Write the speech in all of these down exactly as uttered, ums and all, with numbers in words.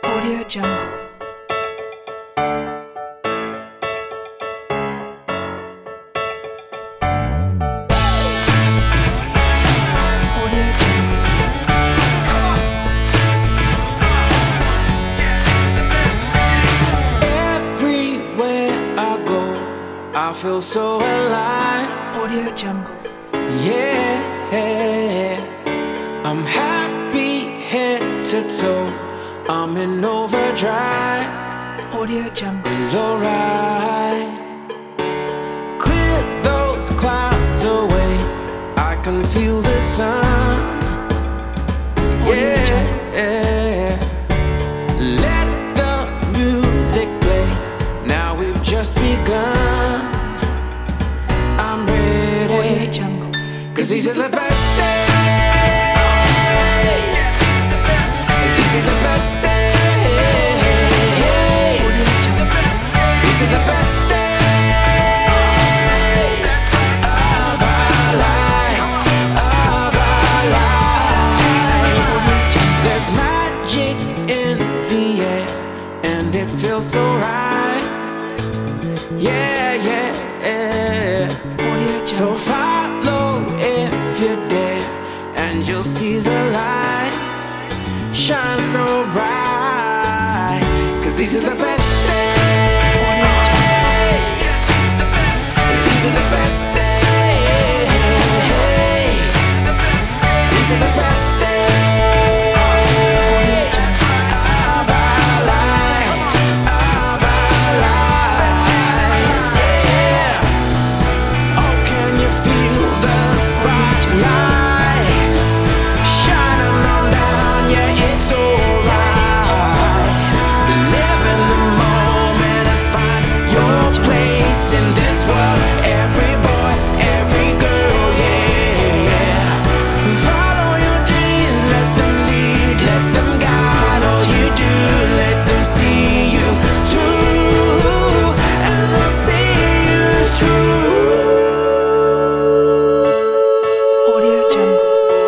Audio Jungle. I feel so alive. Audio Jungle. Yeah, I'm happy head to toe. I'm in overdrive. Audio Jungle. It's alright. Clear those clouds away. I can feel the sun. Yeah, let the music play. Now we've just begun. Cause these are the best days. These are the best days. These are the best days of our lives, of our lives. There's magic in the air, and it feels so right. Yeah, yeah, yeah. So follow if you're there, and you'll see the light shine so bright. Cause these are the best days. These are the best days. These are the best days of our lives, of our lives. Yeah. Oh, can you feel the spotlight shining on down? Yeah, it's alright. Live in the moment and find your place in this world. Every boy, every girl, yeah. Follow your dreams, let them lead, let them guide. All you do, let them see you through, and they'll see you through. Audio Jungle.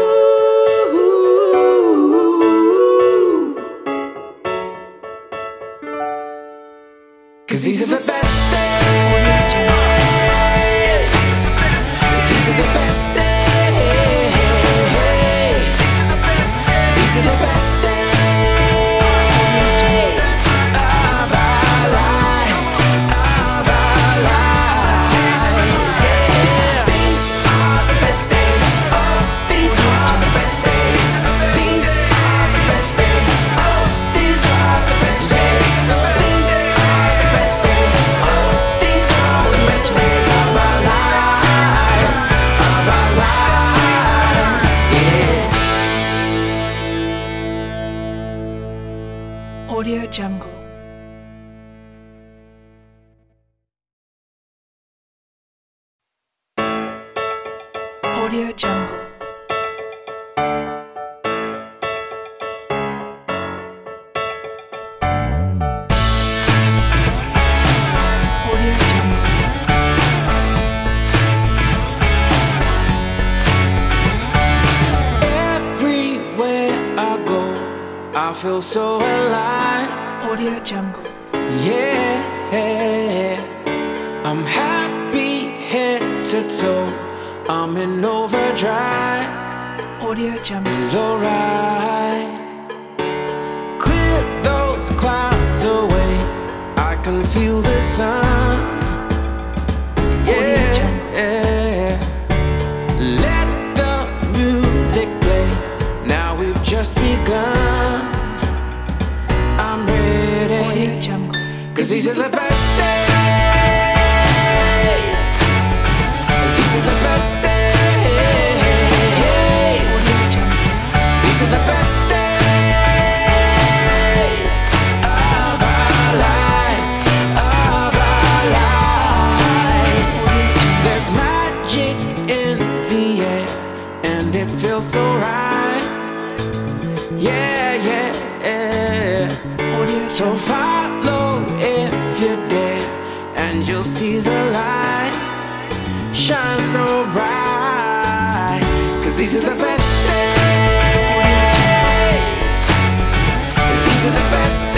Cause these are the best days. These are the best days. These are the best days of our lives, of our lives. Yeah. These are the best days. Oh, these are the best days. These are the best days. Oh, these are the best days. These are the best days. Oh, these are the best days of our lives, of our lives. Yeah. Audio Jungle. Audio Jungle. Audio Jungle. Everywhere I go, I feel so alive. Audio Jungle. Yeah, I'm happy head to toe. I'm in overdrive. Audio Jungle. It's alright. Clear those clouds away. I can feel the sun. Yeah, let the music play. Now we've just begun. I'm ready. Audio Jungle. Cause these are the best days. These are the best days. These are the best days of our lives, of our lives. There's magic in the air, and it feels so right. Yeah, yeah, yeah. So follow if you're there, and you'll see the light shine so bright. Cause these are the best days. These are the best days.